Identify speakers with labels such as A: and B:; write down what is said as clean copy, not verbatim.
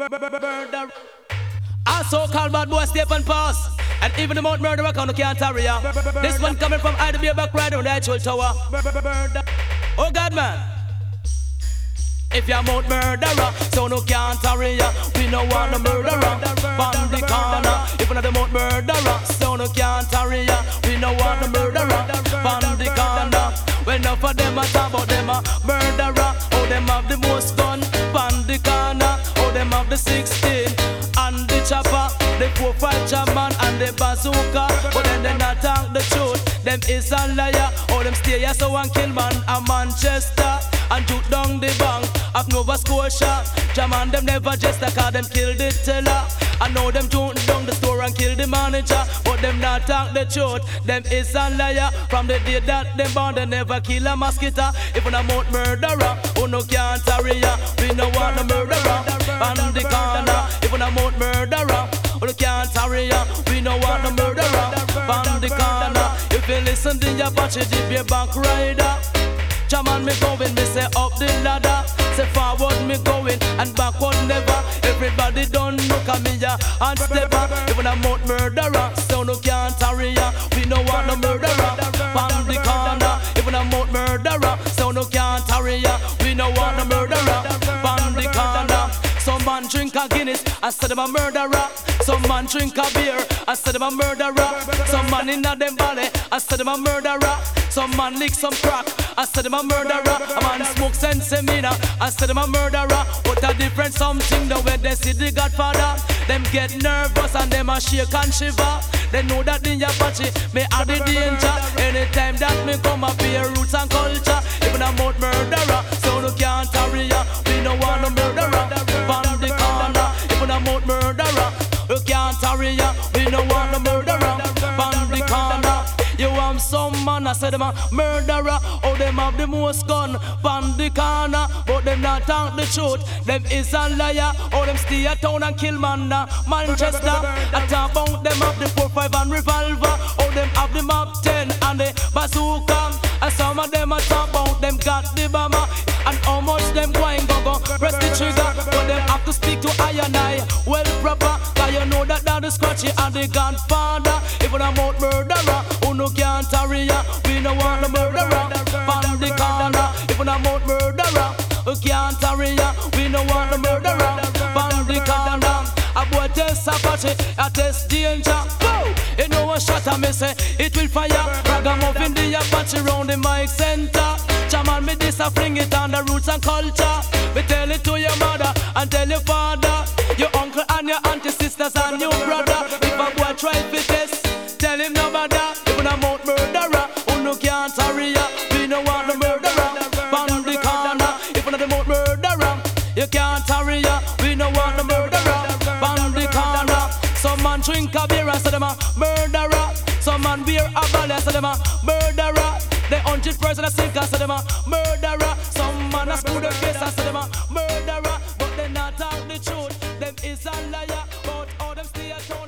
A: Murder. A so-called bad boy step and pass. And even the Mount Murderer can't tarry ya. This one coming from IDB back right on the actual tower. Oh God, man. If you're Mount Murderer, so no can't tarry ya. We no want no murderer. From the corner. If you're not the Mount Murderer, so no can't tarry ya. We no want no murderer. From the corner. When enough of them a talk about them a murderer. Oh, them have the most gun. From the corner. Oh, them have the 16 and the chopper. The 4-5 German and the bazooka. But then they not talk the truth. Them is a liar. Oh, them stay here so one kill man a Manchester. And shoot down the bank of Nova Scotia. German them never just cause them kill the teller. I know them shoot down the store and kill the manager. But them not talk the truth. Them is a liar. From the day that them born they never kill a mosquito. If we Mount Murderer, who no can't tarry ya. We no want no murderer on the corner. If we Mount Murderer, who no can't tarry ya. We no want no murderer on the corner. If you listen to your batch, it be a back rider. Jaman me going, me say up the ladder. Say forward me going and backward never. Everybody don't look at me ya and stepper. Even a Mount Murderer, so no can't tarry ya. We no want no murderer from the corner. Even a Mount Murderer, so no can't tarry ya. We no want no murderer from the corner. Some man drink a Guinness, I said them a murderer. Some man drink a beer, I said them a murderer. Some man in a them valley, I said them a murderer. Some man lick some crack, I said them a murderer. A man smoke sensemina, I said them a murderer. What a different something though when they see the Godfather. Them get nervous and them a shake and shiver. They know that in your party, me are the danger. Anytime that me come up here, roots and culture. Even a Mount Murderer, so no can't tarry ya. We no want no murderer from the corner. Even a Mount Murderer, you can't tarry ya. We no want no murderer from the corner. You want some man, I said them a murderer. Oh, them have the most gun from the corner. But them not talk the truth, them is a liar. Oh, them stay at town and kill man Manchester. I talk about them have the 4-5 and revolver. Oh, them have the Mach 10 and the bazooka. And some of them I talk about them got the bomber. And how much them going go press the trigger. But them have to speak to I and I well proper. Cause you know that the Scratchy and the Godfather. Even a Mount Murderer, who no can't tarry ya. We no want no murderer from the corner. Even a Mount Murderer, who can't tarry ya. We no want no murderer from the corner. A boy test Apache, a test danger. Go! You know a shot I me say, it will fire. Ragamuffin the Apache round the mic center. Jaman me this a fling it on the roots and culture. We tell it to your mother and tell your father, your uncle and your auntie, sisters and your brother. If a boy try to test, tell him no bother. Even a Mount Murderer, who no can't tarry ya. We no want no murderer from the corner. If not the Mount Murderer, you can't tarry ya. We no want no murderer from the corner. Some man drink a beer and say them a murderer. Some man wear a ball and say them a murderer. The 100% a sink and say them a murderer. Some man a screw the face and say them a murderer. But they not talk the truth, them is a liar. But all them stay at home.